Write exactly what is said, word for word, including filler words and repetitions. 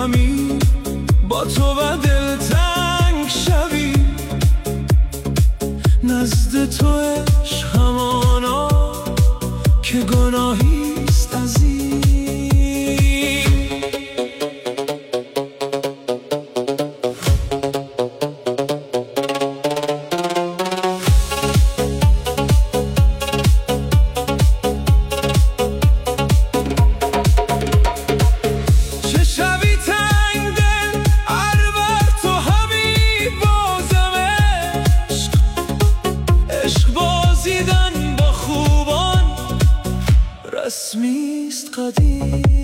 غمی با تو و دلتنگ شوی. نزد تو عشق همانا که گناهیست عزیز. رسمیست قدیم